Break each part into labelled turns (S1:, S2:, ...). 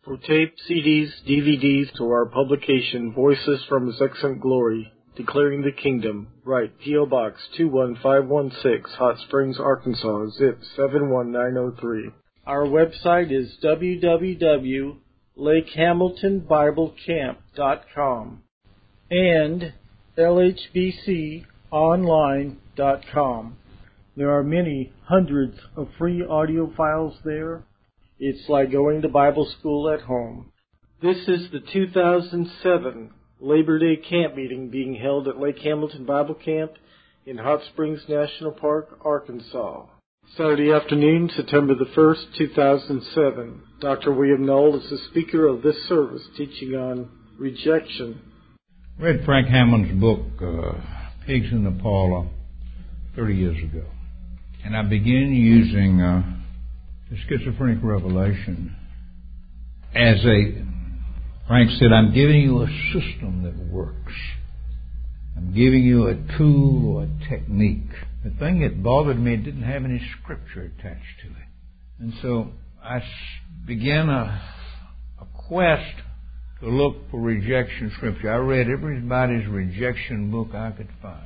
S1: For tape, CDs, DVDs, to our publication, Voices from His Excellent Glory, Declaring the Kingdom, write P.O. Box 21516, Hot Springs, Arkansas, zip 71903. Our website is www.lakehamiltonbiblecamp.com and lhbconline.com. There are many hundreds of free audio files there. It's like going to Bible school at home. This is the 2007 Labor Day camp meeting being held at Lake Hamilton Bible Camp in Hot Springs National Park, Arkansas. Saturday afternoon, September the 1st, 2007. Dr. William Knoll is the speaker of this service, teaching on rejection.
S2: I read Frank Hammond's book, Pigs in the Parlor, 30 years ago. And I began using the schizophrenic revelation as Frank said, I'm giving you a system that works. I'm giving you a tool or a technique. The thing that bothered me, it didn't have any scripture attached to it. And so I began a quest to look for rejection scripture. I read everybody's rejection book I could find.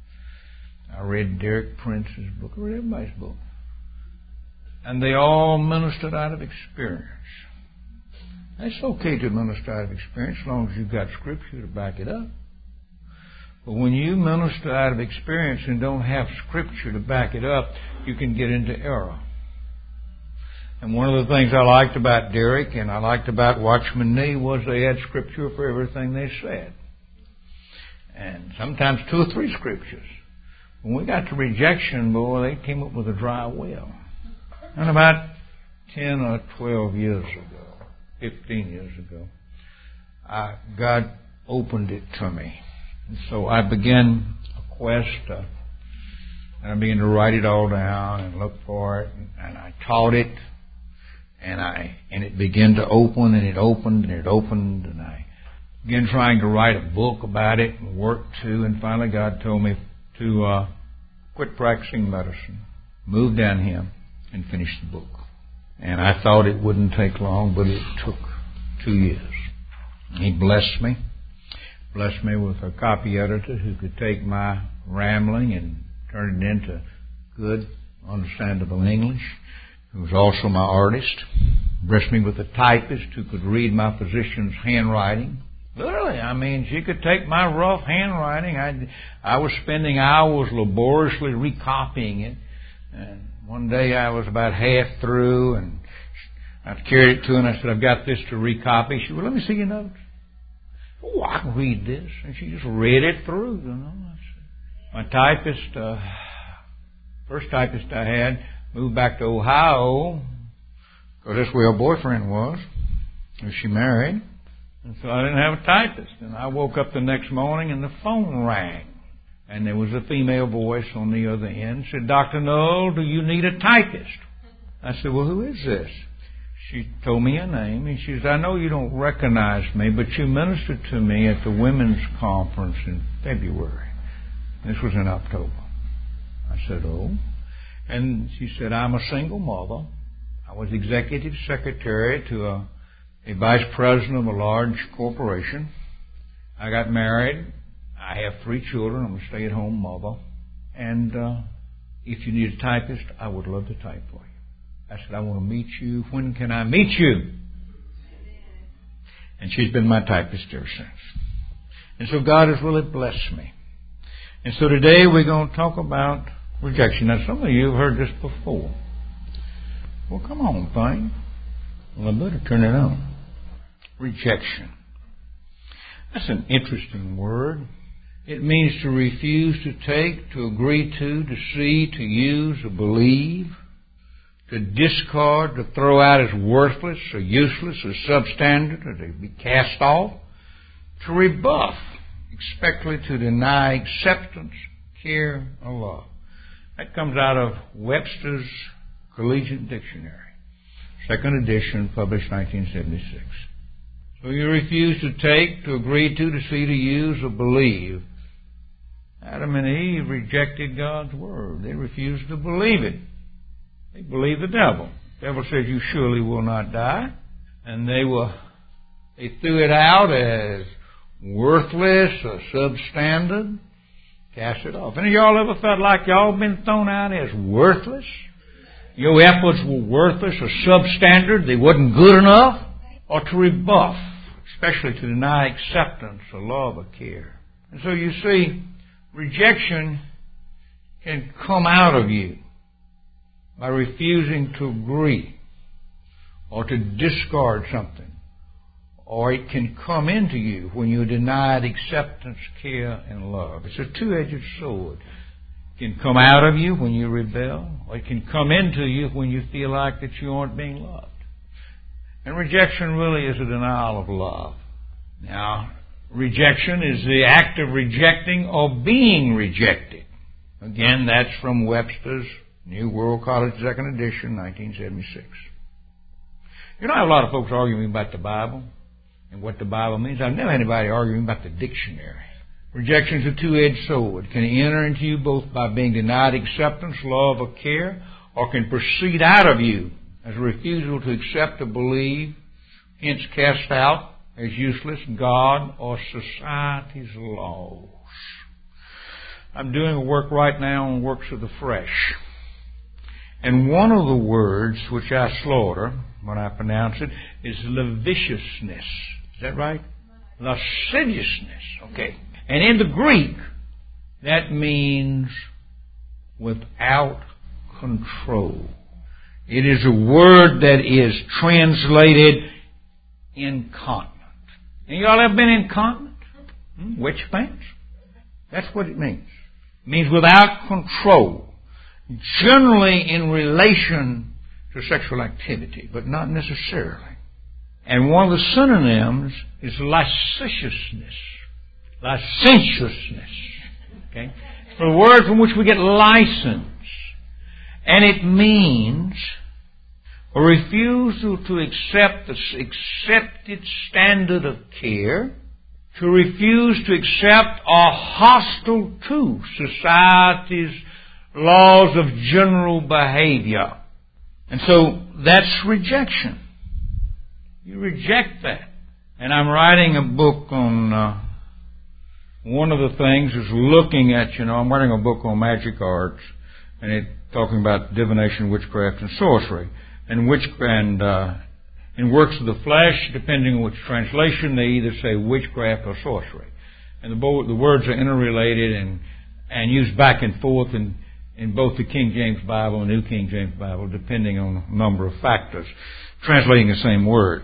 S2: I read Derek Prince's book. I read everybody's book. And they all ministered out of experience. It's okay to minister out of experience as long as you've got scripture to back it up. But when you minister out of experience and don't have scripture to back it up, you can get into error. And one of the things I liked about Derek and I liked about Watchman Nee was they had scripture for everything they said. And sometimes 2 or 3 scriptures. When we got to rejection, boy, they came up with a dry well. And about 10 or 12 years ago, 15 years ago, God opened it to me. And so I began a quest, and I began to write it all down and look for it, and I taught it, and it began to open, and it opened, and it opened, and I began trying to write a book about it and work to, and finally God told me to quit practicing medicine, move down here, and finish the book. And I thought it wouldn't take long, but it took 2 years. He blessed me with a copy editor who could take my rambling and turn it into good, understandable English, who was also my artist. Blessed me with a typist who could read my physician's handwriting. Literally, I mean, she could take my rough handwriting. I was spending hours laboriously recopying it. And one day I was about half through, and I carried it to her, and I said, I've got this to recopy. She said, well, let me see your notes. Oh, I can read this. And she just read it through, you know. My typist, first typist I had, moved back to Ohio, because that's where her boyfriend was. And she married. And so I didn't have a typist. And I woke up the next morning, and the phone rang. And there was a female voice on the other end. Said, Dr. Knoll, do you need a typist? I said, well, who is this? She told me her name, and she said, I know you don't recognize me, but you ministered to me at the women's conference in February. This was in October. I said, oh. And she said, I'm a single mother. I was executive secretary to a vice president of a large corporation. I got married. I have 3 children. I'm a stay-at-home mother. And if you need a typist, I would love to type for you. I said, I want to meet you. When can I meet you? And she's been my typist ever since. And so God has really blessed me. And so today we're going to talk about rejection. Now, some of you have heard this before. Well, come on, thing. Well, I better turn it on. Rejection. That's an interesting word. It means to refuse to take, to agree to see, to use, or believe, to discard, to throw out as worthless or useless or substandard, or to be cast off, to rebuff, expectly to deny acceptance, care, or love. That comes out of Webster's Collegiate Dictionary, 2nd edition, published 1976. So you refuse to take, to agree to see, to use, or believe. Adam and Eve rejected God's word. They refused to believe it. They believed the devil. The devil says, you surely will not die. and they threw it out as worthless or substandard, cast it off. Any of y'all ever felt like y'all been thrown out as worthless? Your efforts were worthless or substandard, they wasn't good enough, or to rebuff, especially to deny acceptance or love or care. And so you see, rejection can come out of you by refusing to agree or to discard something. Or it can come into you when you're denied acceptance, care, and love. It's a two-edged sword. It can come out of you when you rebel, or it can come into you when you feel like that you aren't being loved. And rejection really is a denial of love. Now, rejection is the act of rejecting or being rejected. Again, that's from Webster's New World College, 2nd edition, 1976. You know, I have a lot of folks arguing about the Bible and what the Bible means. I've never had anybody arguing about the dictionary. Rejection is a two-edged sword. It can enter into you both by being denied acceptance, love, or care, or can proceed out of you as a refusal to accept or believe, hence cast out as useless God or society's laws. I'm doing a work right now on works of the flesh. And one of the words which I slaughter when I pronounce it is lasciviousness. Is that right? Lasciviousness. Okay. And in the Greek, that means without control. It is a word that is translated incontinent. And y'all ever been incontinent? Wet your pants? That's what it means. It means without control. Generally in relation to sexual activity, but not necessarily. And one of the synonyms is licentiousness. Licentiousness. Okay? It's the word from which we get license. And it means a refusal to accept the accepted standard of care, to refuse to accept or hostile to society's laws of general behavior. And so that's rejection. You reject that. And I'm writing a book on one of the things is looking at, I'm writing a book on magic arts, and it's talking about divination, witchcraft, and sorcery. And in works of the flesh, depending on which translation, they either say witchcraft or sorcery. And the words are interrelated and used back and forth in both the King James Bible and New King James Bible, depending on a number of factors, translating the same word.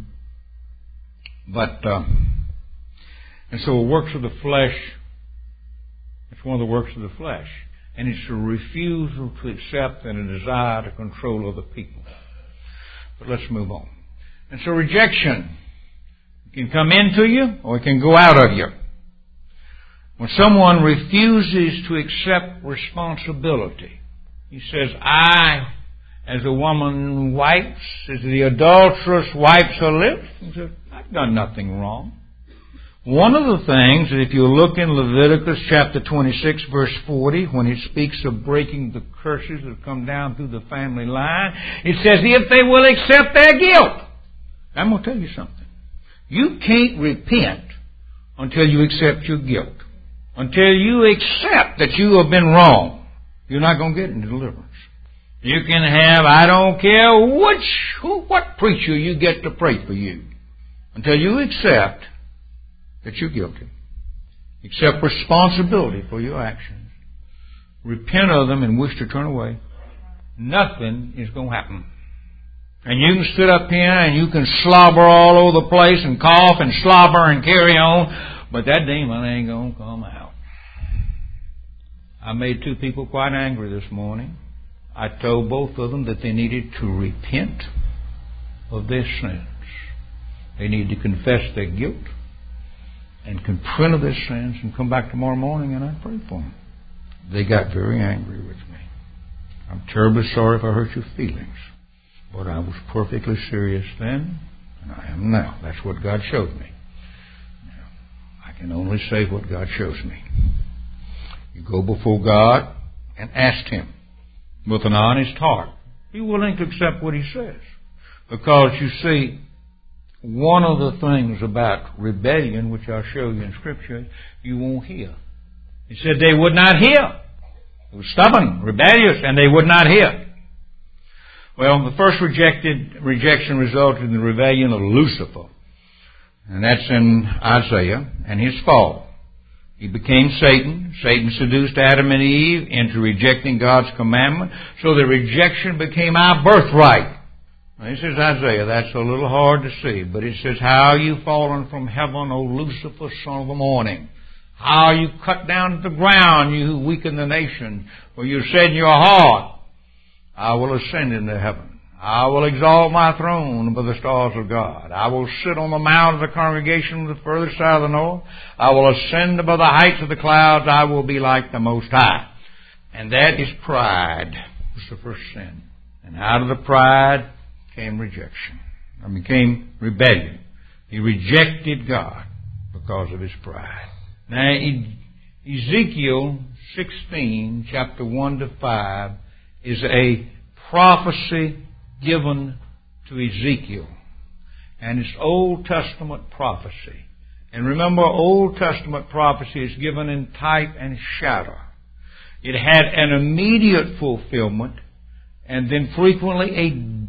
S2: And so works of the flesh, it's one of the works of the flesh. And it's a refusal to accept and a desire to control other people. But let's move on. And so rejection can come into you or it can go out of you. When someone refuses to accept responsibility, he says, I, as a woman wipes, as the adulteress wipes her lips, he says, I've done nothing wrong. One of the things, if you look in Leviticus chapter 26, verse 40, when it speaks of breaking the curses that come down through the family line, it says, if they will accept their guilt. I'm going to tell you something. You can't repent until you accept your guilt. Until you accept that you have been wrong, you're not going to get into deliverance. You can have, I don't care what preacher you get to pray for you. Until you accept that you're guilty. Accept responsibility for your actions. Repent of them and wish to turn away. Nothing is going to happen. And you can sit up here and you can slobber all over the place and cough and slobber and carry on, but that demon ain't going to come out. I made two people quite angry this morning. I told both of them that they needed to repent of their sins. They need to confess their guilt and repent of their sins and come back tomorrow morning and I pray for them. They got very angry with me. I'm terribly sorry if I hurt your feelings. But I was perfectly serious then, and I am now. That's what God showed me. Now, I can only say what God shows me. You go before God and ask Him with an honest heart. Be willing to accept what He says. Because, you see, one of the things about rebellion, which I'll show you in Scripture, you won't hear. He said they would not hear. They were stubborn, rebellious, and they would not hear. Well, the first rejection resulted in the rebellion of Lucifer. And that's in Isaiah and his fall. He became Satan. Satan seduced Adam and Eve into rejecting God's commandment. So the rejection became our birthright. Now, this is Isaiah. That's a little hard to see. But it says, how are you fallen from heaven, O Lucifer, son of the morning? How are you cut down to the ground, you who weaken the nation? For you said in your heart, I will ascend into heaven. I will exalt my throne above the stars of God. I will sit on the mount of the congregation on the further side of the north. I will ascend above the heights of the clouds. I will be like the Most High. And that is pride. It's the first sin. And out of the pride came rejection. Came rebellion. He rejected God because of his pride. Now, Ezekiel 16, chapter 1 to 5, is a prophecy given to Ezekiel. And it's Old Testament prophecy. And remember, Old Testament prophecy is given in type and shadow. It had an immediate fulfillment, and then frequently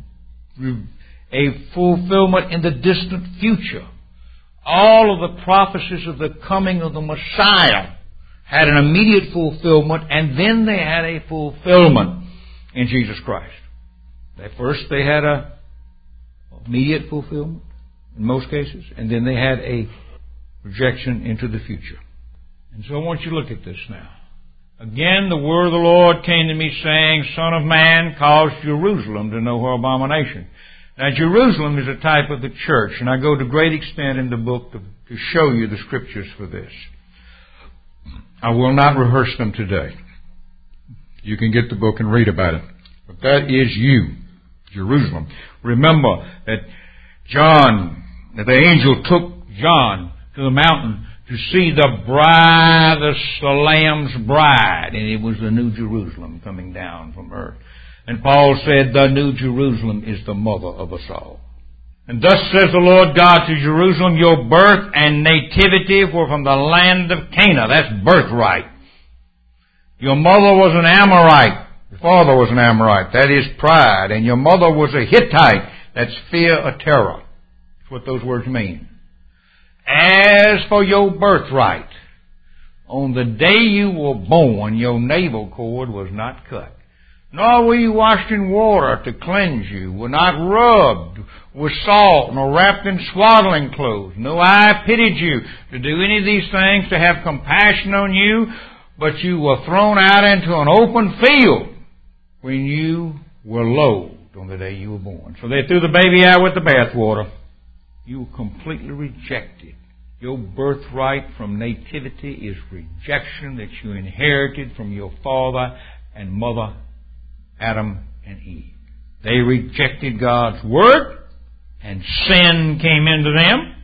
S2: a fulfillment in the distant future. All of the prophecies of the coming of the Messiah had an immediate fulfillment, and then they had a fulfillment in Jesus Christ. At first they had an immediate fulfillment in most cases, and then they had a projection into the future. And so I want you to look at this now. Again, the word of the Lord came to me, saying, Son of man, cause Jerusalem to know her abomination. Now, Jerusalem is a type of the church, and I go to great extent in the book to show you the Scriptures for this. I will not rehearse them today. You can get the book and read about it. But that is you, Jerusalem. Remember that the angel took John to the mountain to see the bride, the Lamb's bride, and it was the New Jerusalem coming down from earth. And Paul said, the New Jerusalem is the mother of us all. And thus says the Lord God to Jerusalem, your birth and nativity were from the land of Canaan. That's birthright. Your mother was an Amorite. Your father was an Amorite. That is pride. And your mother was a Hittite. That's fear or terror. That's what those words mean. As for your birthright, on the day you were born, your navel cord was not cut. Nor were you washed in water to cleanse you, were not rubbed with salt, nor wrapped in swaddling clothes. No eye pitied you to do any of these things, to have compassion on you, but you were thrown out into an open field when you were loathed on the day you were born. So they threw the baby out with the bathwater. You were completely rejected. Your birthright from nativity is rejection that you inherited from your father and mother, Adam and Eve. They rejected God's word, and sin came into them.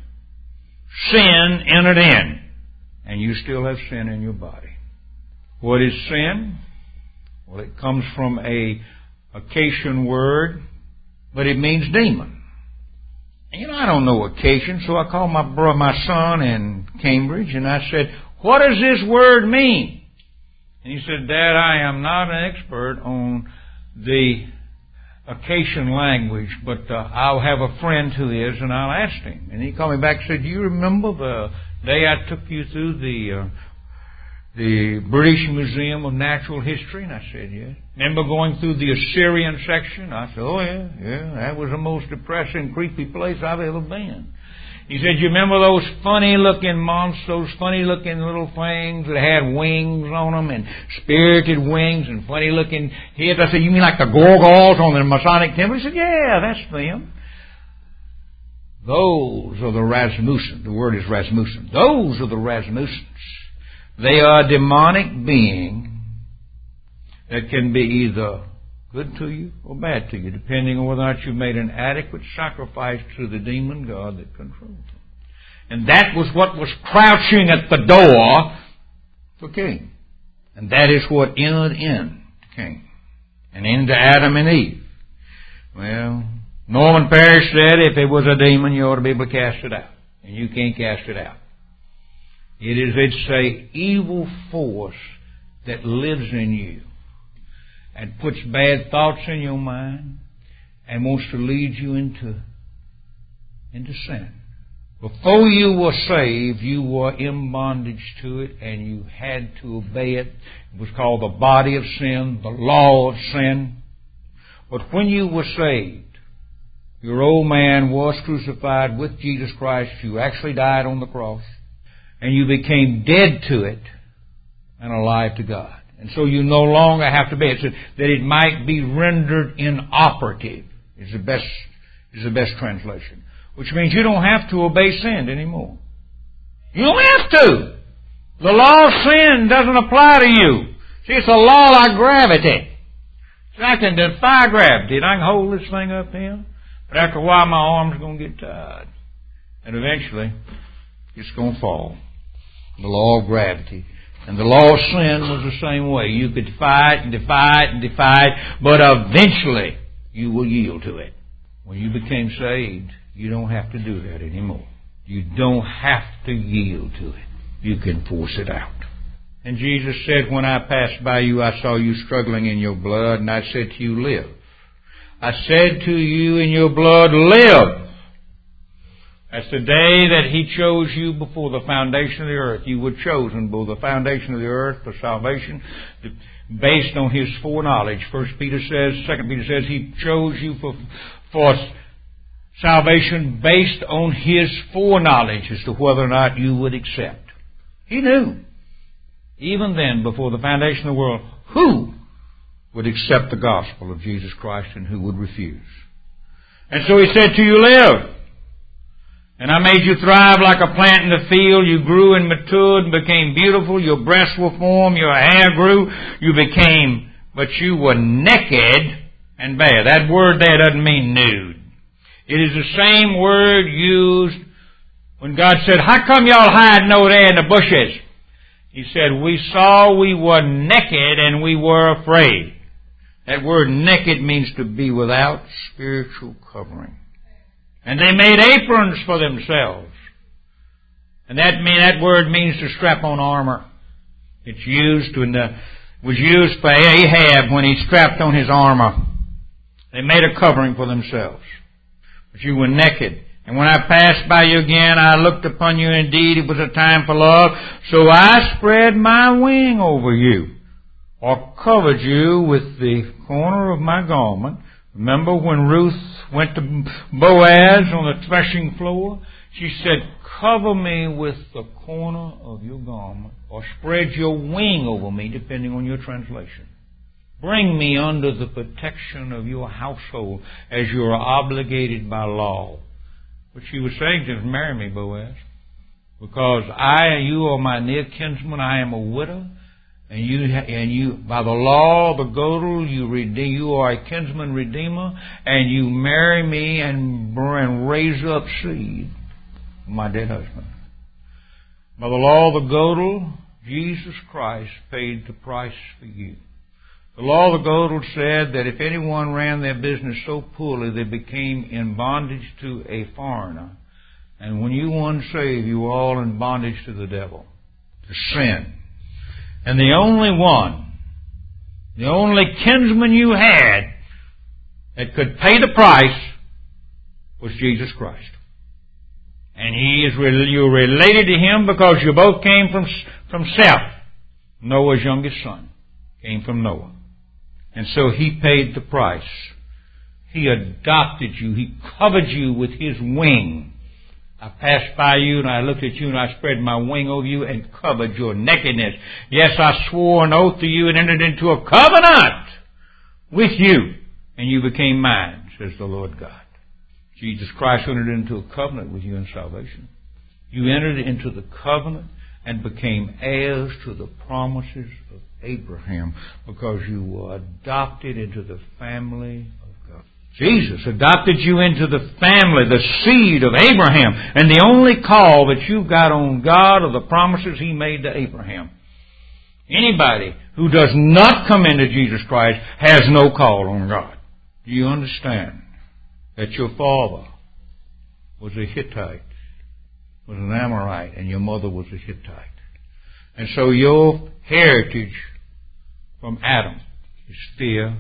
S2: Sin entered in, and you still have sin in your body. What is sin? Well, it comes from a Acacian word, but it means demon. And I don't know Acacian, so I called my son in Cambridge, and I said, what does this word mean? And he said, Dad, I am not an expert on the Acacian language, but I'll have a friend who is, and I'll ask him. And he called me back and said, do you remember the day I took you through the British Museum of Natural History? And I said, yes. Remember going through the Assyrian section? I said, oh, yeah, that was the most depressing, creepy place I've ever been. He said, you remember those funny-looking monsters, those funny-looking little things that had wings on them and spirited wings and funny-looking heads? I said, you mean like the Gorgons on the Masonic Temple? He said, yeah, that's them. Those are the Rasmussen. The word is Rasmussen. Those are the Rasmussens. They are a demonic being that can be either good to you or bad to you, depending on whether or not you made an adequate sacrifice to the demon god that controls them. And that was what was crouching at the door for Cain. And that is what entered in Cain and into Adam and Eve. Well, Norman Parrish said if it was a demon, you ought to be able to cast it out. And you can't cast it out. It's a evil force that lives in you and puts bad thoughts in your mind and wants to lead you into sin. Before you were saved, you were in bondage to it and you had to obey it. It was called the body of sin, the law of sin. But when you were saved, your old man was crucified with Jesus Christ. You actually died on the cross. And you became dead to it and alive to God. And so you no longer have to be. It's that it might be rendered inoperative is the best translation. Which means you don't have to obey sin anymore. You don't have to. The law of sin doesn't apply to you. See, it's a law like gravity. So I can defy gravity and I can hold this thing up here. But after a while my arm's going to get tired. And eventually it's going to fall. The law of gravity. And the law of sin was the same way. You could defy it and defy it and defy it, but eventually you will yield to it. When you became saved, you don't have to do that anymore. You don't have to yield to it. You can force it out. And Jesus said, when I passed by you, I saw you struggling in your blood, and I said to you, live. I said to you in your blood, live. That's the day that He chose you before the foundation of the earth. You were chosen before the foundation of the earth for salvation based on His foreknowledge. 2 Peter says He chose you for salvation based on His foreknowledge as to whether or not you would accept. He knew, even then, before the foundation of the world, who would accept the gospel of Jesus Christ and who would refuse. And so He said to you, live. And I made you thrive like a plant in the field. You grew and matured and became beautiful. Your breasts were formed. Your hair grew. But you were naked and bare. That word there doesn't mean nude. It is the same word used when God said, how come y'all hiding over there in the bushes? He said, we saw we were naked and we were afraid. That word naked means to be without spiritual covering. And they made aprons for themselves. And that word means to strap on armor. It's was used for Ahab when he strapped on his armor. They made a covering for themselves. But you were naked. And when I passed by you again, I looked upon you. Indeed, it was a time for love. So I spread my wing over you, or covered you with the corner of my garment. Remember when Ruth went to Boaz on the threshing floor? She said, cover me with the corner of your garment, or spread your wing over me, depending on your translation. Bring me under the protection of your household as you are obligated by law. But she was saying to him, marry me, Boaz, because you are my near kinsman. I am a widow. And you, by the law of the Godel, you are a kinsman redeemer, and you marry me and raise up seed of my dead husband. By the law of the Godel, Jesus Christ paid the price for you. The law of the Godel said that if anyone ran their business so poorly they became in bondage to a foreigner, and when you were unsaved, you were all in bondage to the devil, to sin. And the only kinsman you had that could pay the price was Jesus Christ. And you're related to Him because you both came from Seth. Noah's youngest son came from Noah. And so He paid the price. He adopted you. He covered you with His wing. I passed by you and I looked at you and I spread my wing over you and covered your nakedness. Yes, I swore an oath to you and entered into a covenant with you, and you became mine, says the Lord God. Jesus Christ entered into a covenant with you in salvation. You entered into the covenant and became heirs to the promises of Abraham because you were adopted into the family of God. Jesus adopted you into the family, the seed of Abraham. And the only call that you've got on God are the promises He made to Abraham. Anybody who does not come into Jesus Christ has no call on God. Do you understand? that your father was a Hittite, was an Amorite, and your mother was a Hittite. And so your heritage from Adam is fear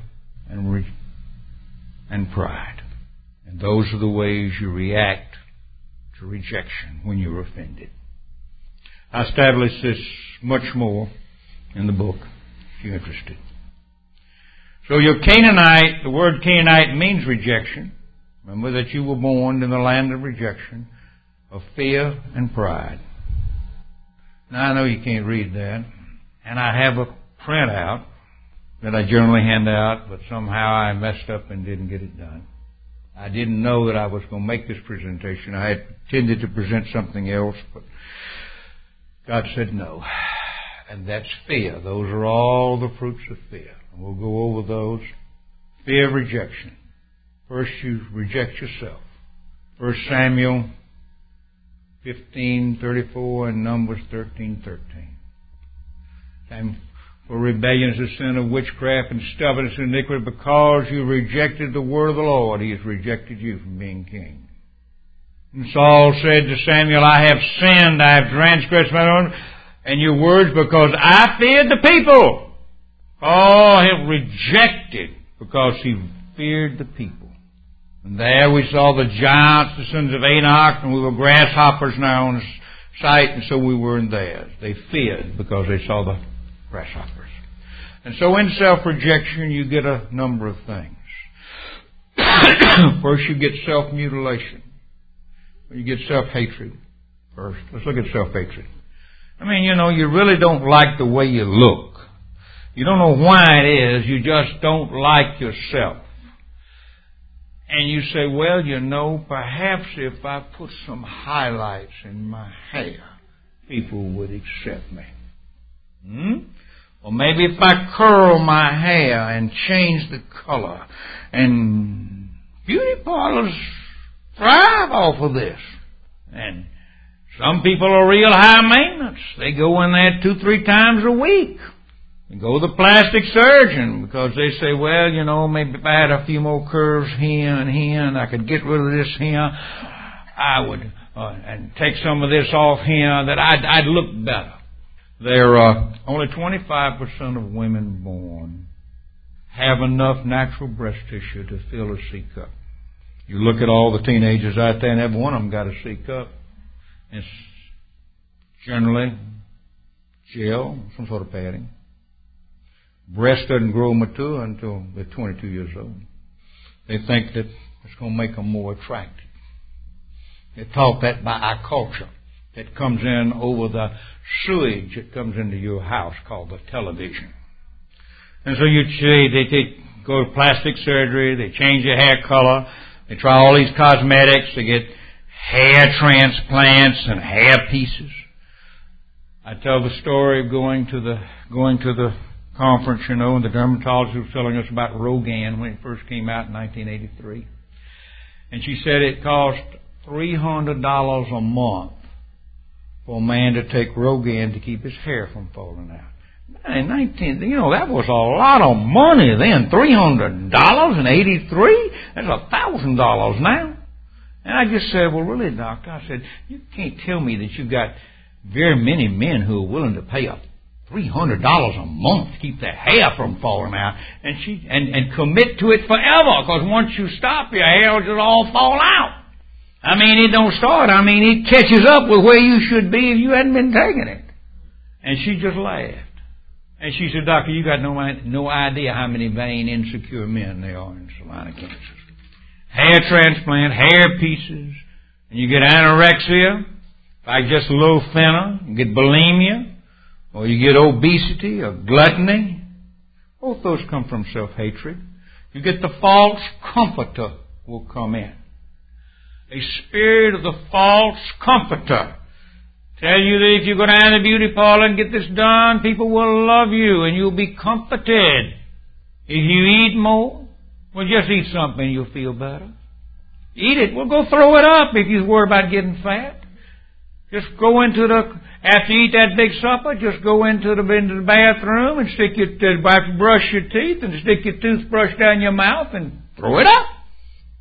S2: and pride. And those are the ways you react to rejection when you're offended. I establish this much more in the book, if you're interested. So your Canaanite, the word Canaanite means rejection. Remember that you were born in the land of rejection, of fear and pride. Now I know you can't read that, and I have a printout that I generally hand out, but somehow I messed up and didn't get it done. I didn't know that I was going to make this presentation. I had intended to present something else, but God said no. And that's fear. Those are all the fruits of fear. And we'll go over those. Fear of rejection. First, you reject yourself. 1 Samuel 15:34 and Numbers 13:13. And for rebellion is the sin of witchcraft, and stubbornness and iniquity. Because you rejected the word of the Lord, He has rejected you from being king. And Saul said to Samuel, I have sinned, I have transgressed my own and your words, because I feared the people. Oh, he rejected because he feared the people. And there we saw the giants, the sons of Anak, and we were grasshoppers now on sight, and so we were in theirs. They feared because they saw the grasshoppers. And so in self-rejection, you get a number of things. First, you get self-mutilation. You get self-hatred first. Let's look at self-hatred. I mean, you really don't like the way you look. You don't know why it is. You just don't like yourself. And you say, well, perhaps if I put some highlights in my hair, people would accept me. Or maybe if I curl my hair and change the color. And beauty parlors thrive off of this. And some people are real high maintenance. They go in there 2-3 times a week. They go to the plastic surgeon because they say, well, maybe if I had a few more curves here and here and I could get rid of this here, I would, and take some of this off here, that I'd look better. There are only 25% of women born have enough natural breast tissue to fill a C cup. You look at all the teenagers out there, and every one of them got a C cup. It's generally gel, some sort of padding. Breast doesn't grow mature until they're 22 years old. They think that it's going to make them more attractive. They're taught that by our culture. That comes in over the sewage that comes into your house called the television. And so you say they go to plastic surgery, they change your hair color, they try all these cosmetics, they get hair transplants and hair pieces. I tell the story of going to the conference, and the dermatologist was telling us about Rogaine when it first came out in 1983. And she said it cost $300 a month for a man to take Rogaine to keep his hair from falling out. In that was a lot of money then. $300 in 83? That's $1,000 now. And I just said, well, really, doctor, I said, you can't tell me that you've got very many men who are willing to pay up $300 a month to keep their hair from falling out and commit to it forever, because once you stop, your hair will just all fall out. I mean, it don't start. I mean, it catches up with where you should be if you hadn't been taking it. And she just laughed. And she said, doctor, you got no idea how many vain, insecure men there are in Salina, Kansas. Hair transplant, hair pieces, and you get anorexia, like just a little thinner, you get bulimia, or you get obesity or gluttony. Both those come from self-hatred. You get the false comforter will come in. A spirit of the false comforter. Tell you that if you go down to the beauty parlor and get this done, people will love you and you'll be comforted. If you eat more, well, just eat something and you'll feel better. Eat it. Well, go throw it up if you worry about getting fat. Just go after you eat that big supper, just go into the bathroom and brush your teeth and stick your toothbrush down your mouth and throw it up.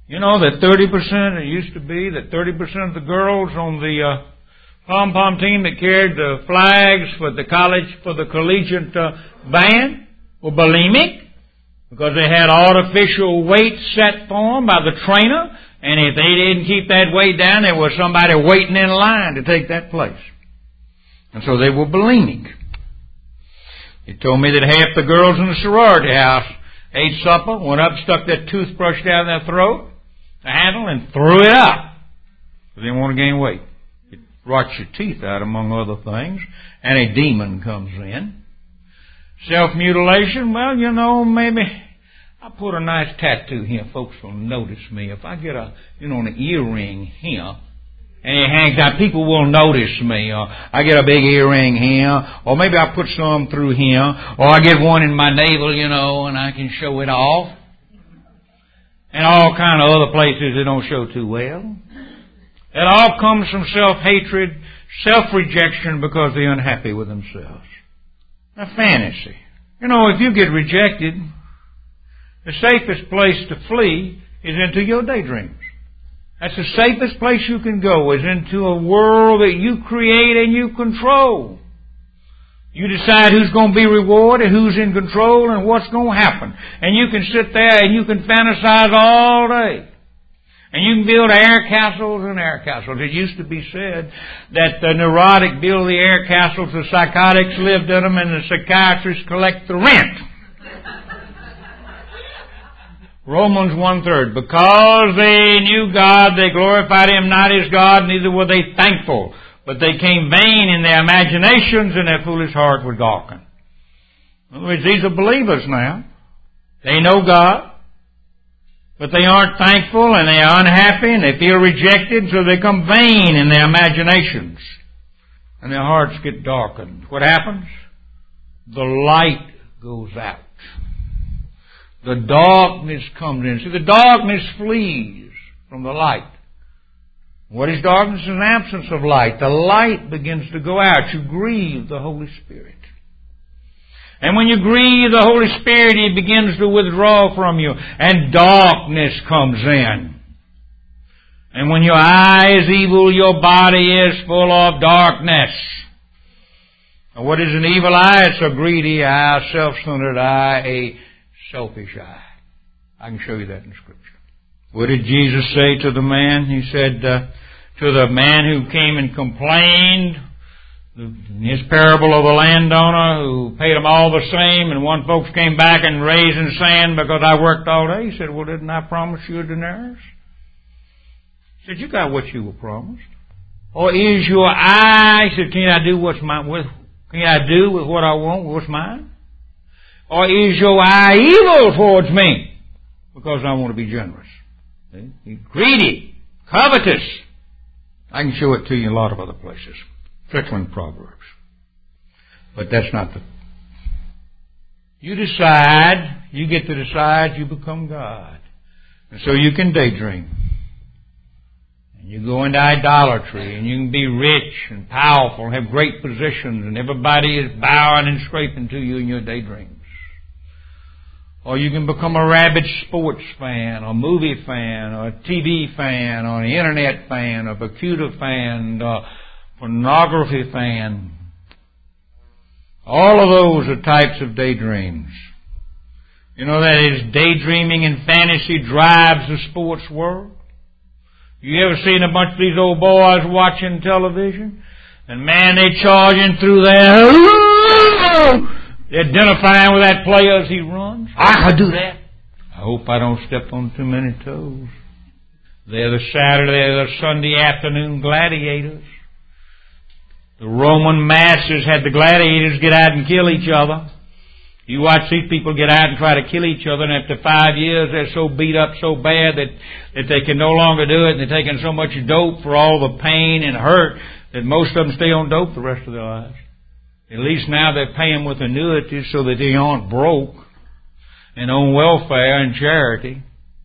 S2: You know that 30%, it used to be that 30% of the girls on the pom-pom team that carried the flags for the collegiate band were bulimic because they had artificial weight set for them by the trainer, and if they didn't keep that weight down, there was somebody waiting in line to take that place. And so they were bulimic. He told me that half the girls in the sorority house ate supper, went up, stuck that toothbrush down their throat, the handle, and threw it up. They didn't want to gain weight. It rots your teeth out, among other things, and a demon comes in. Self-mutilation, well, you know, maybe I put a nice tattoo here. Folks will notice me. If I get an earring here, and it hangs out, people will notice me. Or I get a big earring here, or maybe I put some through here, or I get one in my navel, and I can show it off. And all kind of other places that don't show too well. It all comes from self-hatred, self-rejection because they're unhappy with themselves. A fantasy. If you get rejected, the safest place to flee is into your daydreams. That's the safest place you can go, is into a world that you create and you control. You decide who's going to be rewarded, who's in control, and what's going to happen. And you can sit there and you can fantasize all day. And you can build air castles and air castles. It used to be said that the neurotic build the air castles, the psychotics lived in them, and the psychiatrists collect the rent. Romans 1:3. Because they knew God, they glorified Him not as God, neither were they thankful. But they came vain in their imaginations, and their foolish heart was darkened. In other words, these are believers now. They know God, but they aren't thankful, and they are unhappy, and they feel rejected, so they come vain in their imaginations. And their hearts get darkened. What happens? The light goes out. The darkness comes in. See, the darkness flees from the light. What is darkness? An absence of light. The light begins to go out. You grieve the Holy Spirit. And when you grieve the Holy Spirit, He begins to withdraw from you, and darkness comes in. And when your eye is evil, your body is full of darkness. And what is an evil eye? It's a greedy eye, a self-centered eye, a selfish eye. I can show you that in Scripture. What did Jesus say to the man? He said to the man who came and complained, in his parable of the landowner who paid him all the same, and one folks came back and raised and saying, because I worked all day. He said, well, didn't I promise you a denarius? He said, you got what you were promised. Or is your eye, he said, can I do with what I want, what's mine? Or is your eye evil towards me? Because I want to be generous. See? Greedy, covetous. I can show it to you in a lot of other places. Particularly in Proverbs. But that's not the... You decide, you get to decide, you become God. And so you can daydream. And you go into idolatry, and you can be rich and powerful and have great positions, and everybody is bowing and scraping to you in your daydreams. Or you can become a rabid sports fan, or a movie fan, or a TV fan, or an internet fan, or a computer fan, or pornography fan. All of those are types of daydreams. You know, that is, daydreaming and fantasy drives the sports world. You ever seen a bunch of these old boys watching television? And man, they charging through there. They're identifying with that player as he runs. I could do that. I hope I don't step on too many toes. They're the Saturday or the Sunday afternoon gladiators. The Roman masses had the gladiators get out and kill each other. You watch these people get out and try to kill each other, and after 5 years they're so beat up so bad that they can no longer do it, and they're taking so much dope for all the pain and hurt that most of them stay on dope the rest of their lives. At least now they're paying with annuities so that they aren't broke and on welfare and charity.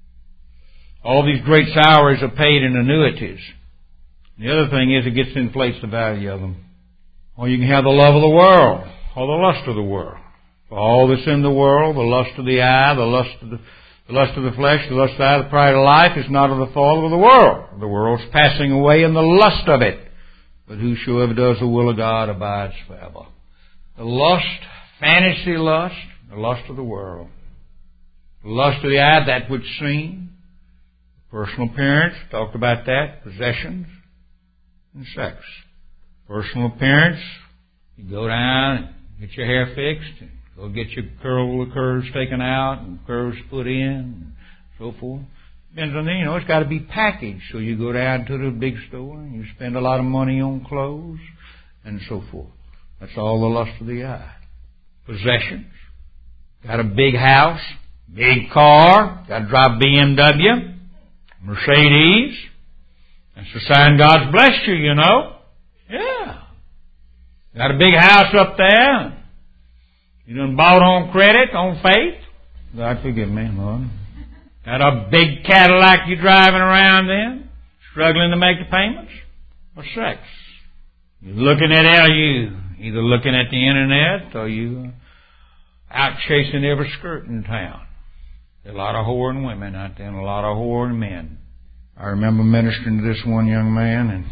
S2: All these great salaries are paid in annuities. The other thing is it gets to inflate the value of them. Or you can have the love of the world or the lust of the world. For all that's in the world, the lust of the eye, the lust of the The lust of the flesh, the lust of the eye, the pride of life is not of the Father of the world. The world's passing away in the lust of it. But whosoever does the will of God abides forever. The lust, fantasy lust, the lust of the world. The lust of the eye, that which is seen. Personal appearance, talked about that. Possessions and sex. Personal appearance, you go down and get your hair fixed, and go get your curls taken out, and curls put in, and so forth. Depends on, it's got to be packaged. So you go down to the big store, and you spend a lot of money on clothes, and so forth. That's all the lust of the eye. Possessions. Got a big house, big car, got to drive BMW, Mercedes. That's a sign God's blessed you, Yeah. Got a big house up there. You done bought on credit, on faith. God forgive me, Lord. Got a big Cadillac you driving around in, struggling to make the payments. Or sex. You're looking at LU, either looking at the internet or you out chasing every skirt in town. There's a lot of whoring women out there and a lot of whoring men. I remember ministering to this one young man, and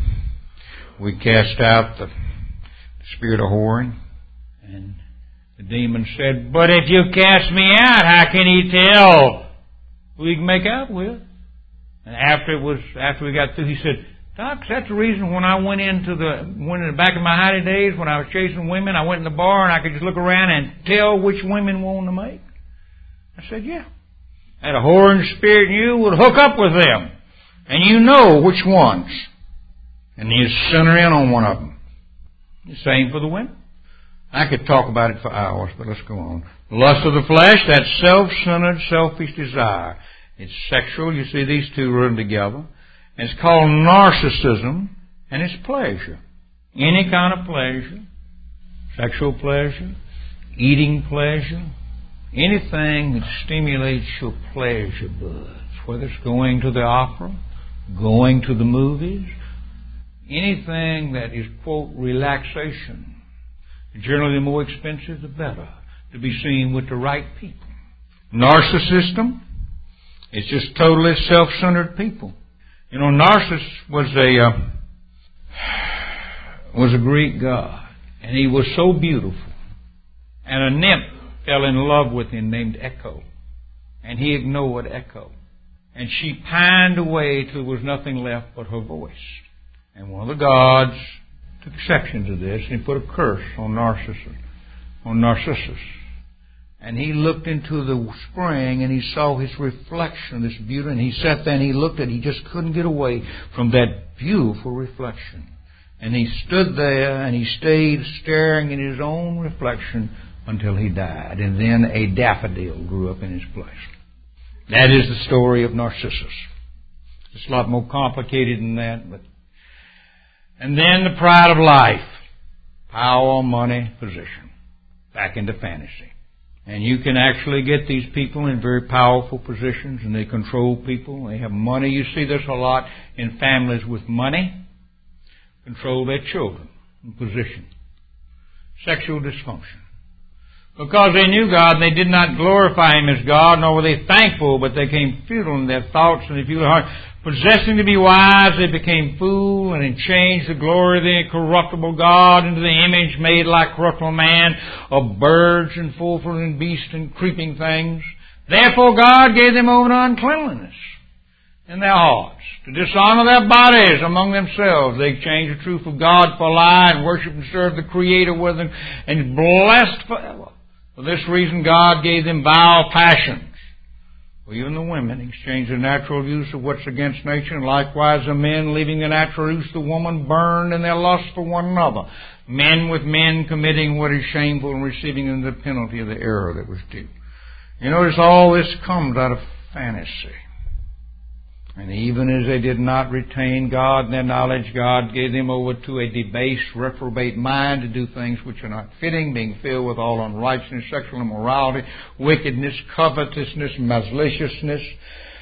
S2: we cast out the spirit of whoring, and the demon said, "But if you cast me out, how can he tell who he can make out with?" And after we got through, he said, "Doc, that's the reason when I went in the back of my high days, when I was chasing women, I went in the bar and I could just look around and tell which women wanted to make." I said, "Yeah. Had a whoring spirit in you would hook up with them. And you know which ones. And you center in on one of them." The same for the women. I could talk about it for hours, but let's go on. The lust of the flesh, that self-centered, selfish desire. It's sexual. You see these two run together. And it's called narcissism, and it's pleasure. Any kind of pleasure. Sexual pleasure. Eating pleasure. Anything that stimulates your pleasure buds. Whether it's going to the opera, going to the movies, anything that is, quote, relaxation. Generally, the more expensive, the better, to be seen with the right people. Narcissism, it's just totally self-centered people. Narcissus was a Greek god, and he was so beautiful. And a nymph fell in love with him named Echo, and he ignored Echo. And she pined away till there was nothing left but her voice. And one of the gods took exception to this, and he put a curse on Narcissus. And he looked into the spring, and he saw his reflection, this beauty, and he sat there and he looked at it. He just couldn't get away from that beautiful reflection. And he stood there, and he stayed staring at his own reflection until he died. And then a daffodil grew up in his place. That is the story of Narcissus. It's a lot more complicated than that. And then the pride of life. Power, money, position. Back into fantasy. And you can actually get these people in very powerful positions, and they control people. They have money. You see this a lot in families with money. Control their children in position. Sexual dysfunction. Because they knew God, and they did not glorify Him as God, nor were they thankful, but they became futile in their thoughts and their futile heart. Possessing to be wise, they became fools, and changed the glory of the incorruptible God into the image made like corruptible man, of birds and fourfold and beasts and creeping things. Therefore God gave them over to uncleanliness in their hearts, to dishonor their bodies among themselves. They exchanged the truth of God for a lie, and worshiped and served the Creator with them, and blessed forever. For this reason God gave them vile passions. For even the women exchanged the natural use of what's against nature, and likewise the men, leaving the natural use of the woman, burned in their lust for one another. Men with men committing what is shameful, and receiving the penalty of the error that was due. You notice all this comes out of fantasy. And even as they did not retain God in their knowledge, God gave them over to a debased, reprobate mind to do things which are not fitting, being filled with all unrighteousness, sexual immorality, wickedness, covetousness, maliciousness,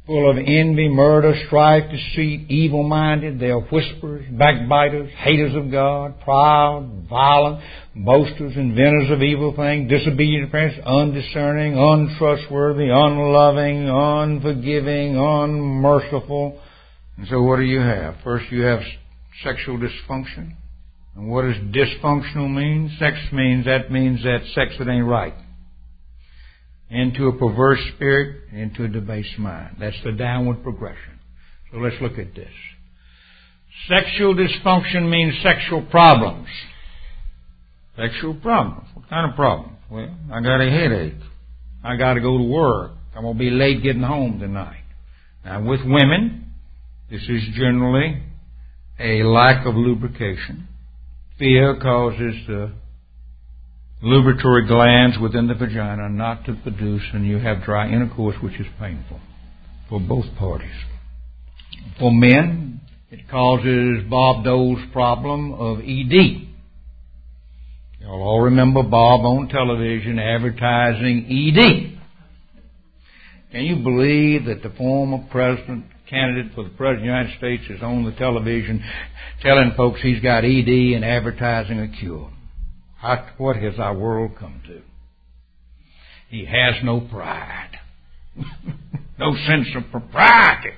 S2: full of envy, murder, strife, deceit, evil-minded. They are whisperers, backbiters, haters of God, proud, violent, boasters, inventors of evil things, disobedient to parents, undiscerning, untrustworthy, unloving, unforgiving, unmerciful. And so what do you have? First you have sexual dysfunction. And what does dysfunctional mean? That means that sex that ain't right. Into a perverse spirit, into a debased mind. That's the downward progression. So let's look at this. Sexual dysfunction means sexual problems. Sexual problems. What kind of problems? Well, I got a headache. I got to go to work. I'm going to be late getting home tonight. Now, with women, this is generally a lack of lubrication. Fear causes the lubricatory glands within the vagina not to produce, and you have dry intercourse, which is painful for both parties. For men, it causes Bob Dole's problem of ED. You'll all remember Bob on television advertising ED. Can you believe that the former candidate for the President of the United States is on the television telling folks he's got ED and advertising a cure? What has our world come to? He has no pride. No sense of propriety.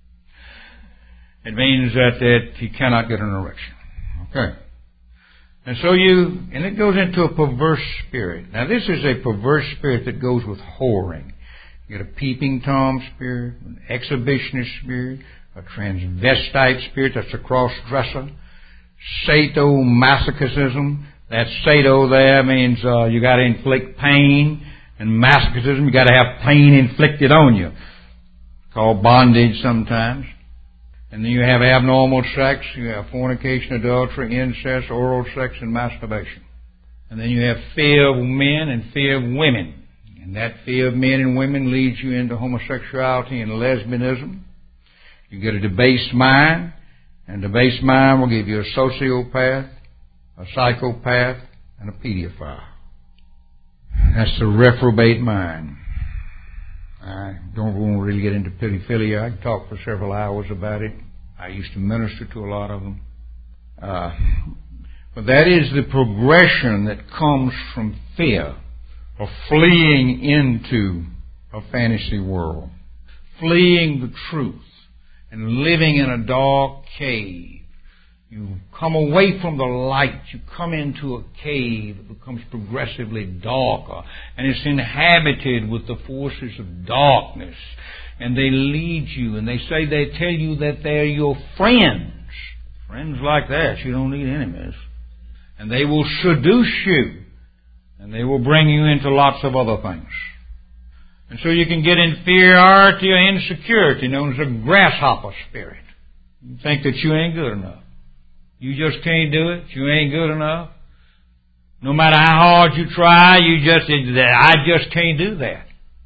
S2: It means that he cannot get an erection. Okay. And so it goes into a perverse spirit. Now this is a perverse spirit that goes with whoring. You get a peeping Tom spirit, an exhibitionist spirit, a transvestite spirit, that's a cross-dresser, sadomasochism. That sado there means you got to inflict pain, and masochism, you got to have pain inflicted on you. Called bondage sometimes. And then you have abnormal sex, you have fornication, adultery, incest, oral sex, and masturbation. And then you have fear of men and fear of women. And that fear of men and women leads you into homosexuality and lesbianism. You get a debased mind, and a debased mind will give you a sociopath, a psychopath, and a pedophile. That's the reprobate mind. I don't want to really get into pedophilia. I can talk for several hours about it. I used to minister to a lot of them. But that is the progression that comes from fear of fleeing into a fantasy world, fleeing the truth, and living in a dark cave. You come away from the light. You come into a cave. It becomes progressively darker. And it's inhabited with the forces of darkness. And they lead you. And they tell you that they're your friends. Friends like that. You don't need enemies. And they will seduce you. And they will bring you into lots of other things. And so you can get inferiority or insecurity, known as a grasshopper spirit. You think that you ain't good enough. You just can't do it. You ain't good enough. No matter how hard you try, I just can't do that.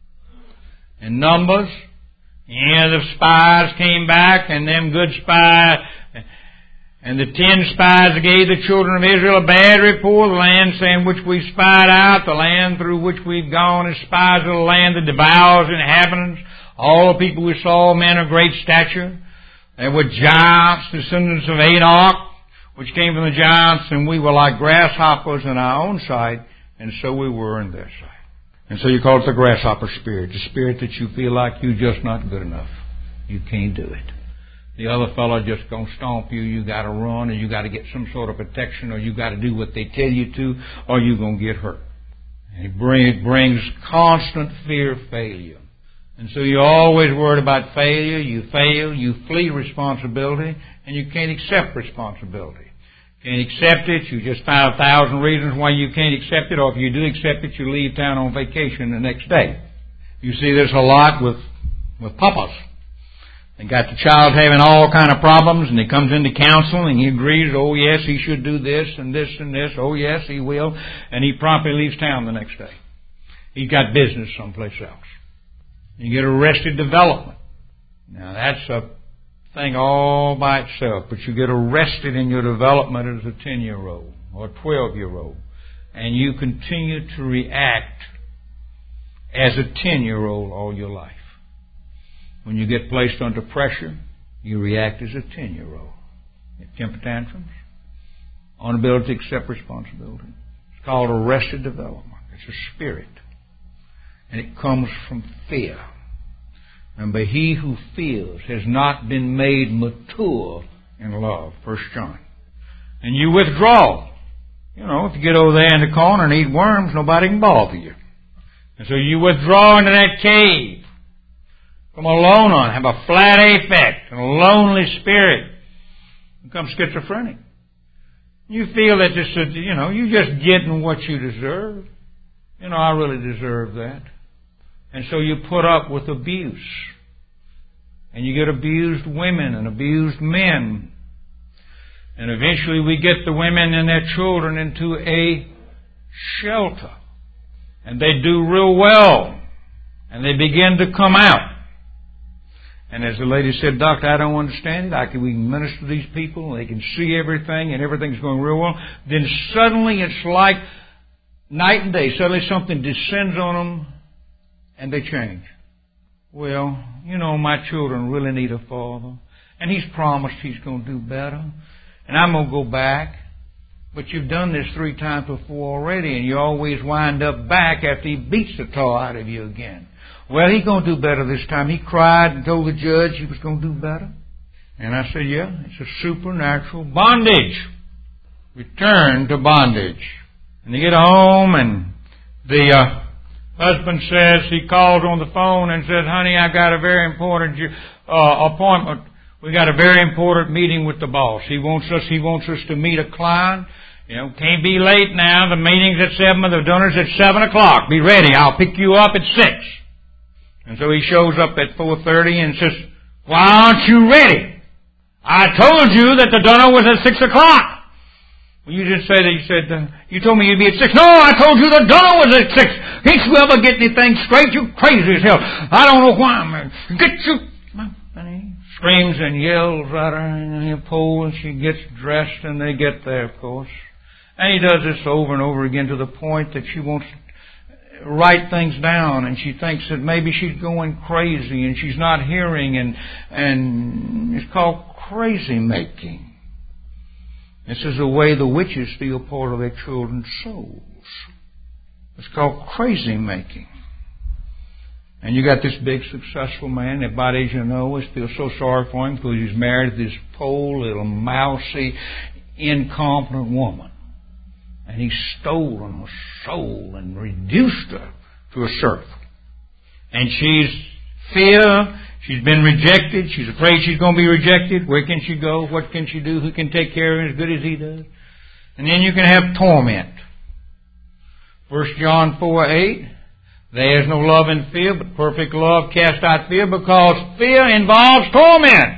S2: In Numbers, the spies came back, and them good spies, and the 10 spies gave the children of Israel a bad report of the land, saying, which we spied out, the land through which we've gone as spies of the land that devours inhabitants. All the people we saw, men of great stature. They were giants, descendants of Enoch, which came from the giants, and we were like grasshoppers in our own sight, and so we were in their sight. And so you call it the grasshopper spirit, the spirit that you feel like you're just not good enough. You can't do it. The other fellow just going to stomp you. You got to run, or you got to get some sort of protection, or you got to do what they tell you to, or you're going to get hurt. And it brings constant fear of failure. And so you're always worried about failure. You fail, you flee responsibility, and you can't accept responsibility. Can't accept it, you just find 1,000 reasons why you can't accept it, or if you do accept it, you leave town on vacation the next day. You see this a lot with papas. They got the child having all kind of problems, and he comes into counseling, and he agrees, oh yes, he should do this and this and this, oh yes, he will, and he promptly leaves town the next day. He's got business someplace else. You get arrested development. Now that's a thing all by itself, but you get arrested in your development as a 10-year-old or a 12-year-old, and you continue to react as a 10-year-old all your life. When you get placed under pressure, you react as a 10-year-old. You have temper tantrums, inability to accept responsibility. It's called arrested development. It's a spirit. And it comes from fear. Remember, he who fears has not been made mature in love. 1 John. And you withdraw. If you get over there in the corner and eat worms, nobody can bother you. And so you withdraw into that cave. Come alone on, have a flat affect, and a lonely spirit. Become schizophrenic. You feel that you're just getting what you deserve. I really deserve that. And so you put up with abuse. And you get abused women and abused men. And eventually we get the women and their children into a shelter. And they do real well. And they begin to come out. And as the lady said, Doctor, I don't understand it. We can minister to these people and they can see everything and everything's going real well. Then suddenly it's like night and day. Suddenly something descends on them and they change. Well, my children really need a father. And he's promised he's going to do better. And I'm going to go back. But you've done this 3 times before already, and you always wind up back after he beats the tar out of you again. Well, he's going to do better this time. He cried and told the judge he was going to do better. And I said, yeah, it's a supernatural bondage. Return to bondage. And they get home, and the husband says, he calls on the phone and says, honey, I got a very important appointment. We got a very important meeting with the boss. He wants us to meet a client. Can't be late now. The meeting's at 7, the dinner's at 7 o'clock. Be ready. I'll pick you up at 6. And so he shows up at 4:30 and says, why aren't you ready? I told you that the dinner was at 6 o'clock. Well, you didn't say that. You said, you told me you'd be at 6. No, I told you the dinner was at 6. Can't you ever get anything straight? You crazy as hell. I don't know why, man. Get you... And he screams and yells at her and he pulls and she gets dressed and they get there, of course. And he does this over and over again to the point that she wants to write things down and she thinks that maybe she's going crazy and she's not hearing and it's called crazy making. This is the way the witches steal part of their children's souls. It's called crazy making. And you got this big successful man, everybody, as you know, feels so sorry for him because he's married to this poor little mousy, incompetent woman. And he's stolen her soul and reduced her to a serf. And she's she's been rejected, she's afraid she's going to be rejected. Where can she go? What can she do? Who can take care of her as good as he does? And then you can have torment. 1 John 4:8. There is no love in fear, but perfect love casts out fear, because fear involves torment.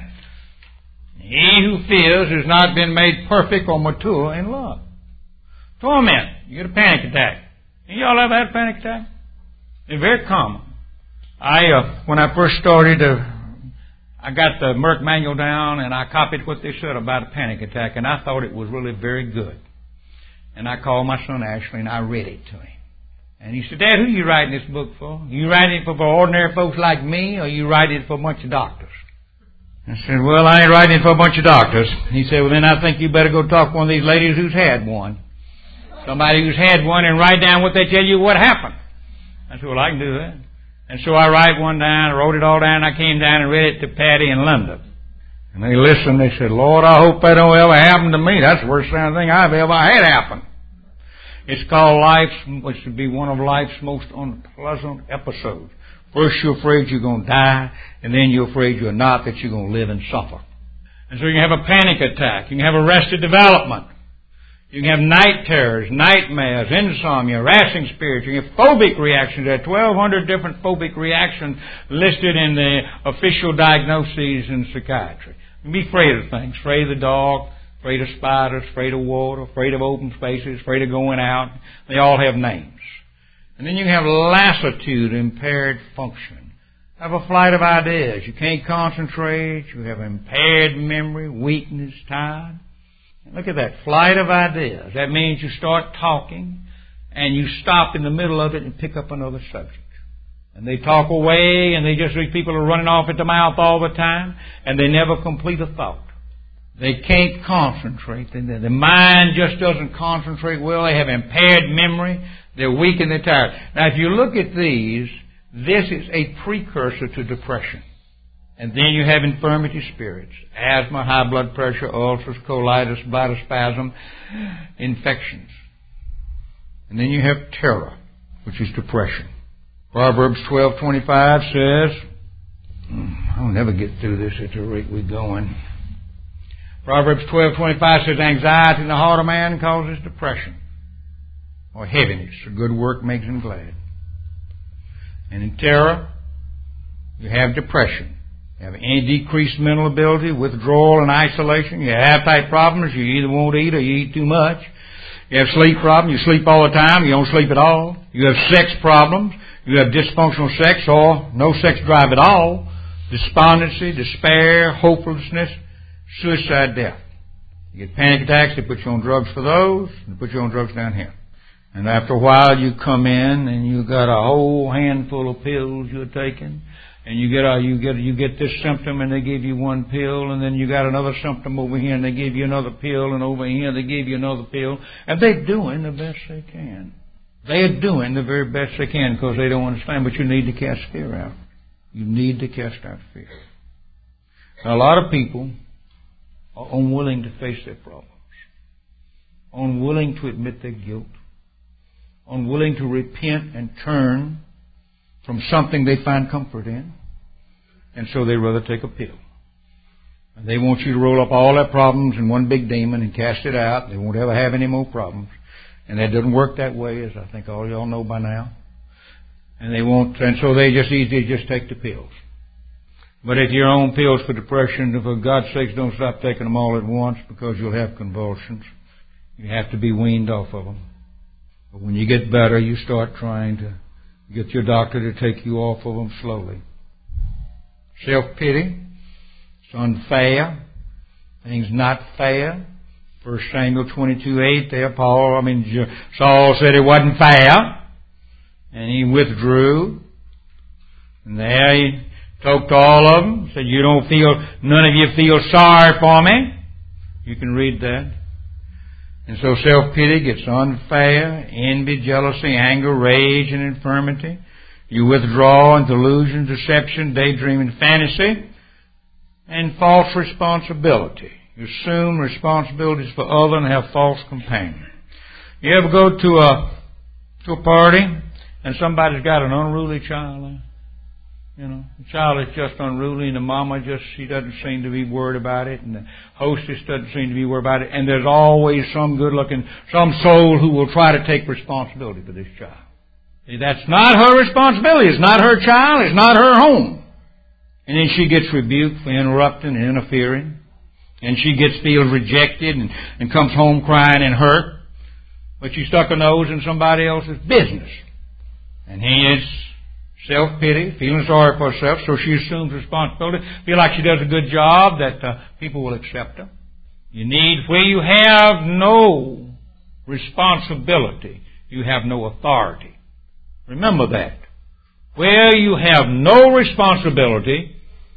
S2: He who fears has not been made perfect or mature in love. Torment. You get a panic attack. Y'all ever had a panic attack? They're very common. When I first started, I got the Merck manual down and I copied what they said about a panic attack, and I thought it was really very good. And I called my son Ashley and I read it to him. And he said, Dad, who are you writing this book for? You writing it for ordinary folks like me, or you writing it for a bunch of doctors? I said, well, I ain't writing it for a bunch of doctors. He said, well, then I think you better go talk to one of these ladies who's had one. Somebody who's had one, and write down what they tell you what happened. I said, well, I can do that. And so I write one down, I wrote it all down, I came down and read it to Patty in London. And they listened, they said, Lord, I hope that don't ever happen to me. That's the worst thing I've ever had happen. It's called which would be one of life's most unpleasant episodes. First you're afraid you're going to die, and then you're afraid you're not, that you're going to live and suffer. And so you can have a panic attack. You can have arrested development. You can have night terrors, nightmares, insomnia, harassing spirits. You can have phobic reactions. There are 1,200 different phobic reactions listed in the official diagnoses in psychiatry. You can be afraid of things. Afraid of the dog, afraid of spiders, afraid of water, afraid of open spaces, afraid of going out. They all have names. And then you can have lassitude, impaired function. Have a flight of ideas. You can't concentrate. You have impaired memory, weakness, tired. Look at that, flight of ideas. That means you start talking and you stop in the middle of it and pick up another subject. And they talk away, and these people are running off at the mouth all the time, and they never complete a thought. They can't concentrate. The mind just doesn't concentrate well. They have impaired memory. They're weak and they're tired. Now, if you look at these, this is a precursor to depression. And then you have infirmity spirits, asthma, high blood pressure, ulcers, colitis, bladder spasm, infections. And then you have terror, which is depression. Proverbs 12:25 says, I'll never get through this at the rate we're going. Proverbs 12:25 says, anxiety in the heart of man causes depression or heaviness. A good work makes him glad. And in terror, you have depression. You have any decreased mental ability, withdrawal and isolation. You have appetite problems. You either won't eat or you eat too much. You have sleep problems. You sleep all the time. You don't sleep at all. You have sex problems. You have dysfunctional sex or no sex drive at all. Despondency, despair, hopelessness, suicide, death. You get panic attacks. They put you on drugs for those. They put you on drugs down here. And after a while, you come in and you got a whole handful of pills you're taking. And you get this symptom and they give you one pill, and then you got another symptom over here and they give you another pill, and over here they give you another pill. And they're doing the best they can. They're doing the very best they can because they don't understand. But you need to cast fear out. You need to cast out fear. Now, a lot of people are unwilling to face their problems, unwilling to admit their guilt, unwilling to repent and turn from something they find comfort in. And so they rather take a pill. And they want you to roll up all their problems in one big demon and cast it out. They won't ever have any more problems. And that doesn't work that way, as I think all y'all know by now. And so they just easily just take the pills. But if you're on pills for depression, for God's sakes, don't stop taking them all at once because you'll have convulsions. You have to be weaned off of them. But when you get better, you start trying to get your doctor to take you off of them slowly. Self-pity. It's unfair. Things not fair. 1 Samuel 22:8 there, Saul said it wasn't fair. And he withdrew. And there he talked to all of them. Said, none of you feel sorry for me. You can read that. And so self-pity gets unfair, envy, jealousy, anger, rage, and infirmity. You withdraw in delusion, deception, daydreaming, fantasy, and false responsibility. You assume responsibilities for others and have false companions. You ever go to a party and somebody's got an unruly child there? The child is just unruly, and the mama she doesn't seem to be worried about it, and the hostess doesn't seem to be worried about it, and there's always some soul who will try to take responsibility for this child. See, that's not her responsibility. It's not her child. It's not her home. And then she gets rebuked for interrupting and interfering, and she feels rejected and comes home crying and hurt. But she stuck her nose in somebody else's business. And he is self-pity, feeling sorry for herself, so she assumes responsibility, feel like she does a good job, that people will accept her. Where you have no responsibility, you have no authority. Remember that. Where you have no responsibility,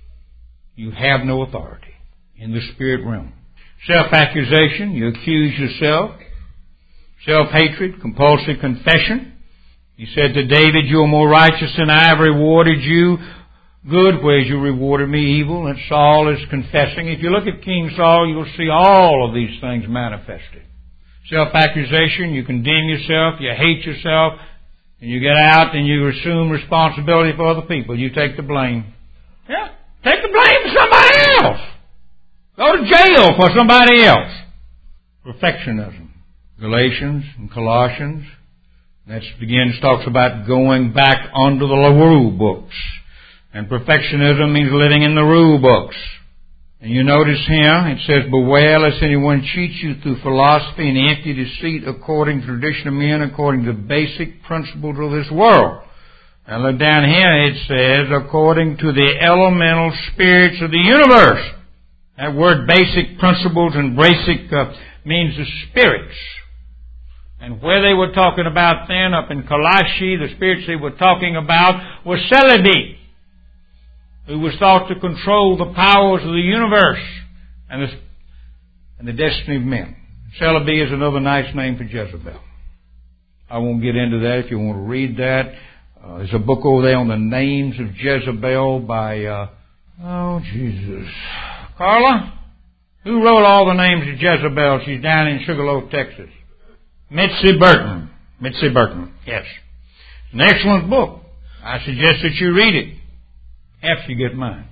S2: you have no authority in the spirit realm. Self-accusation, you accuse yourself. Self-hatred, compulsive confession. He said to David, you are more righteous than I have rewarded you good, whereas you rewarded me evil. And Saul is confessing. If you look at King Saul, you'll see all of these things manifested. Self-accusation, you condemn yourself, you hate yourself, and you get out and you assume responsibility for other people. You take the blame. Yeah, take the blame for somebody else. Go to jail for somebody else. Perfectionism. Galatians and Colossians. That talks about going back onto the rule books. And perfectionism means living in the rule books. And you notice here, it says, beware lest anyone cheat you through philosophy and empty deceit according to tradition of men, according to the basic principles of this world. And look down here, it says, according to the elemental spirits of the universe. That word basic principles and basic means the spirits. And where they were talking about then, up in Colossae, the spirits they were talking about was Celebi, who was thought to control the powers of the universe and the destiny of men. Celebi is another nice name for Jezebel. I won't get into that if you want to read that. There's a book over there on the names of Jezebel by, Carla? Who wrote all the names of Jezebel? She's down in Sugarloaf, Texas. Mitzi Burton. Mitzi Burton, yes. It's an excellent book. I suggest that you read it after you get mine.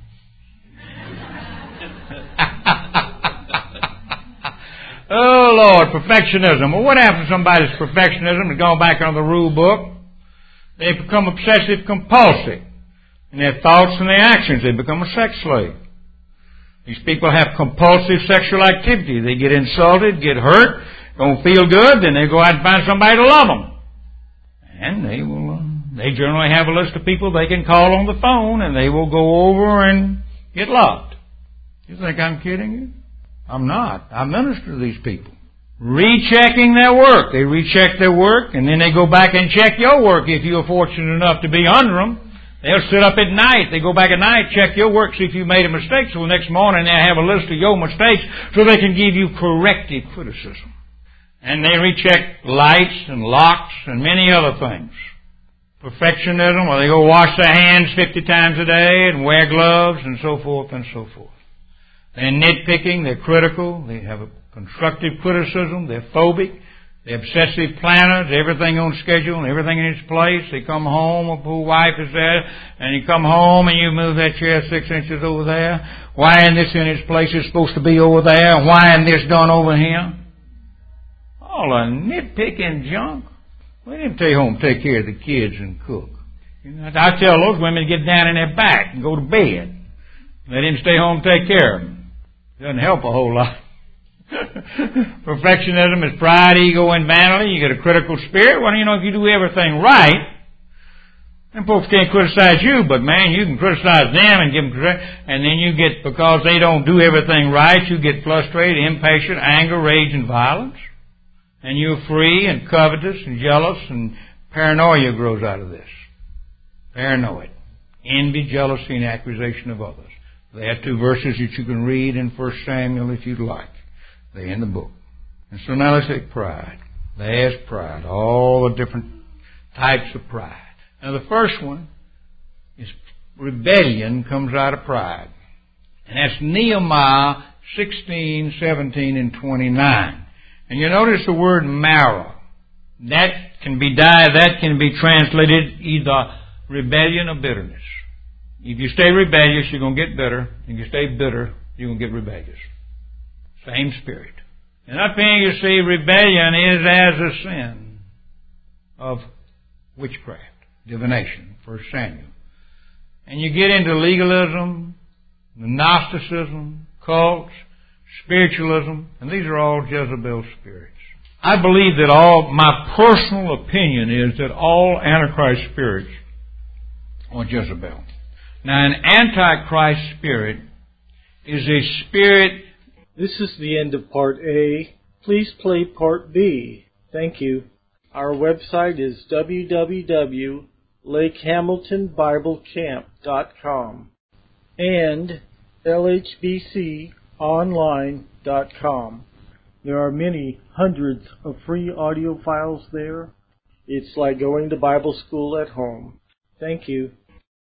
S2: Oh, Lord, perfectionism. Well, what happens to somebody's perfectionism? They've gone back on the rule book. They become obsessive compulsive. In their thoughts and their actions, they become a sex slave. These people have compulsive sexual activity. They get insulted, get hurt, don't feel good, then they go out and find somebody to love them. And they generally have a list of people they can call on the phone, and they will go over and get loved. You think I'm kidding you? I'm not. I minister to these people. Rechecking their work. They recheck their work, and then they go back and check your work if you're fortunate enough to be under them. They'll sit up at night. They go back at night, check your work, see if you made a mistake. So the next morning they'll have a list of your mistakes so they can give you corrective criticism. And they recheck lights and locks and many other things. Perfectionism, well, they go wash their hands 50 times a day and wear gloves and so forth and so forth. They're nitpicking, they're critical, they have a constructive criticism, they're phobic, they're obsessive planners, everything on schedule and everything in its place. They come home, a poor wife is there, and you come home and you move that chair 6 inches over there. Why isn't this in its place? It's supposed to be over there. Why isn't this done over here? All a nitpicking junk. Let him stay home, take care of the kids and cook. I tell those women to get down in their back and go to bed. Let him stay home, take care of them. Doesn't help a whole lot. Perfectionism is pride, ego, and vanity. You get a critical spirit. Well, if you do everything right, then folks can't criticize you, but man, you can criticize them and give them credit. And then you get, because they don't do everything right, you get frustrated, impatient, anger, rage, and violence. And you're free and covetous and jealous, and paranoia grows out of this. Paranoid. Envy, jealousy, and accusation of others. There are 2 verses that you can read in 1 Samuel if you'd like. They're in the book. And so now let's take pride. There's pride. All the different types of pride. Now the first one is rebellion comes out of pride. And that's Nehemiah 16, 17, and 29. And you notice the word marrow. That can be translated either rebellion or bitterness. If you stay rebellious, you're going to get bitter. If you stay bitter, you're going to get rebellious. Same spirit. And up here you see rebellion is as a sin of witchcraft, divination, 1 Samuel. And you get into legalism, Gnosticism, cults, spiritualism, and these are all Jezebel spirits. I believe that my personal opinion is that all Antichrist spirits are Jezebel. Now, an Antichrist spirit is a spirit.
S1: This is the end of Part A. Please play Part B. Thank you. Our website is www.lakehamiltonbiblecamp.com and lhbconline.com. There are many hundreds of free audio files there. It's like going to Bible school at home. Thank you.